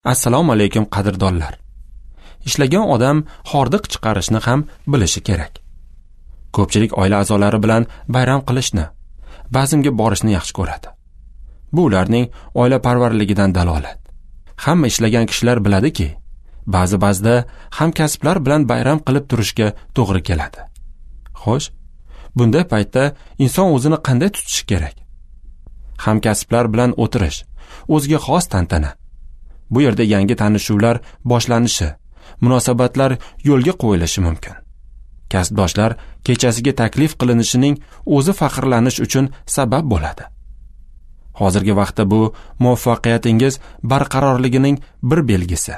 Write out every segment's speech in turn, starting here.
Assalomu alaykum qadrdonlar. Ishlagan odam hordiq chiqarishni ham bilishi kerak. Ko'pchilik oila a'zolari bilan bayram qilishni, bazmga borishni yaxshi ko'radi. Bu ularning oila parvarligidan dalolat. Hamma ishlagan kishilar biladiki, ba'zida hamkasblar bilan bayram qilib turishga to'g'ri keladi. Xo'sh, bunday paytda inson o'zini qanday tutishi kerak? Hamkasblar bilan o'tirish, o'ziga xos tantana. Bu yerda yangi tanishuvlar boshlanishi, munosabatlar yo'lga qo'yilishi mumkin. Kasbdoshlar kechasiga taklif qilinishining o'zi faxrlanish uchun sabab bo'ladi. Hozirgi vaqtda bu muvaffaqiyatingiz barqarorligining bir belgisi.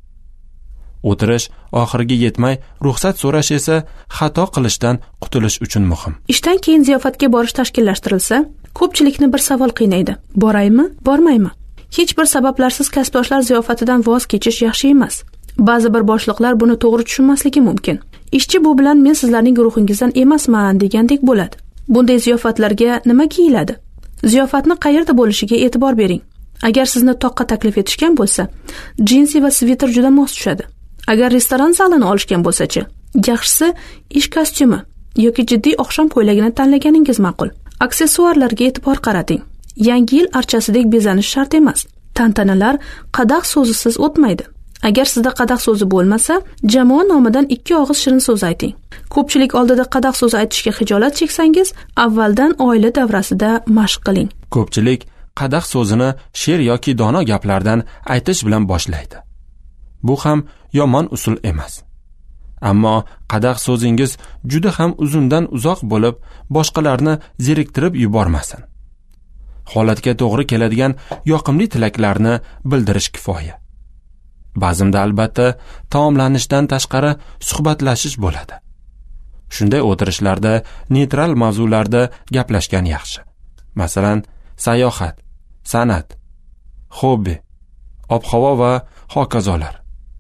O'tirish oxiriga yetmay ruxsat so'rash esa xato qilishdan qutulish uchun muhim. Ishdan keyin ziyofatga borish tashkillashtirilsa, ko'pchilikni bir savol qiynaydi. Boraymi, bormaymi? Hech bir sabablarsiz kasbdoshlar ziyofatidan voz kechish yaxshi emas. Ba'zi bir boshliqlar buni to'g'ri tushunmasligi mumkin. Ishchi bu bilan men sizlarning guruhingizdan emasman degandek bo'ladi. Bunday ziyofatlarga nima kiyiladi? Ziyofatni qayerda bo'lishiga e'tibor bering. Agar sizni toqqa taklif etishgan bo'lsa, jinsi va sviter juda mos tushadi. Agar restoran zalini olishgan bo'lsa-chi, yaxshisi ish kostyumi yoki jiddiy oqshom ko'ylagini tanlaganingiz ma'qul. Aksessuarlarga e'tibor qarating. Yangi yil archasidek bezanish shart emas. Tantanalar qadah so'zisiz o'tmaydi. Agar sizda qadah so'zi bo'lmasa, jamoa nomidan 2 og'iz shirin so'z ayting. Ko'pchilik oldida qadah so'zi aytishga xijolat cheksangiz, avvaldan oila davrasida mashq qiling. Ko'pchilik qadah so'zini she'r yoki dono gaplardan aytish bilan boshlaydi. Bu ham yomon usul emas. Ammo qadah so'zingiz juda ham uzundan uzoq bo'lib, boshqalarni zeriktirib yubormasin. Holatga to'g'ri keladigan yoqimli tilaklarni bildirish kifoya. Ba'zida albatta taomlanishdan tashqari suhbatlashish bo'ladi. Shunday o'tirishlarda neytral mavzularda gaplashgan yaxshi. Masalan, sayohat, san'at, hobbi, ob-havo va hokazolar.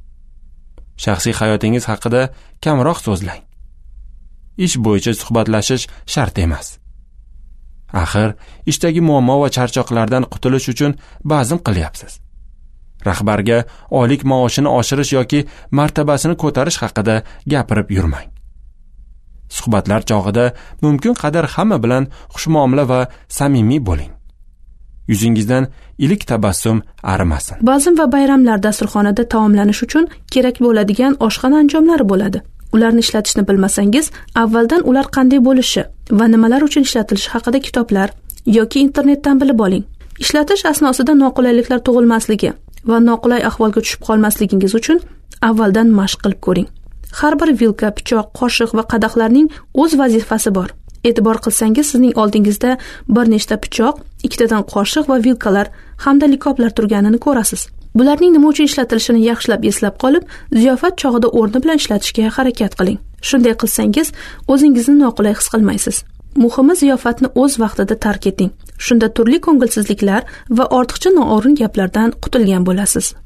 Shaxsiy hayotingiz haqida kamroq so'zlang. Ish bo'yicha suhbatlashish shart emas. Axir, ishdagi muammo va charchoqlardan qutulish uchun bazm qilyapsiz. Rahbarga oylik maoshini oshirish yoki martabasini ko'tarish haqida gapirib yurmang. Suhbatlar chog'ida mumkin qadar hamma bilan xushmuomala va samimiy bo'ling. Yuzingizdan iliq tabassum arimasin. Bazm va bayramlar dasturxonida taomlanish uchun kerak bo'ladigan oshxona anjomlari bo'ladi. Ularni ishlatishni bilmasangiz, avvaldan ular qanday bo'lishi va nimalar uchun ishlatilishi haqida kitoblar yoki internetdan bilib oling. Ishlatish asnosida noqulayliklar tug'ilmasligi va noqulay ahvolga tushib qolmasligingiz uchun avvaldan mashq qilib ko'ring. Har bir vilka, pichoq, qoshiq va qadahlarning o'z vazifasi bor. E'tibor qilsangiz, sizning oldingizda bir nechta pichoq, 2 tadan qoshiq va vilkalar hamda likoplar turganini ko'rasiz. Bularning nima uchun ishlatilishini yaxshilab eslab qolib, ziyofat chog'ida o'rni bilan ishlatishga harakat qiling. Shunday qilsangiz, o'zingizni noqulay his qilmaysiz. Muhimi, ziyofatni o'z vaqtida tark eting. Shunda turli ko'ngilsizliklar va ortiqcha noo'rin gaplardan qutulgan bo'lasiz.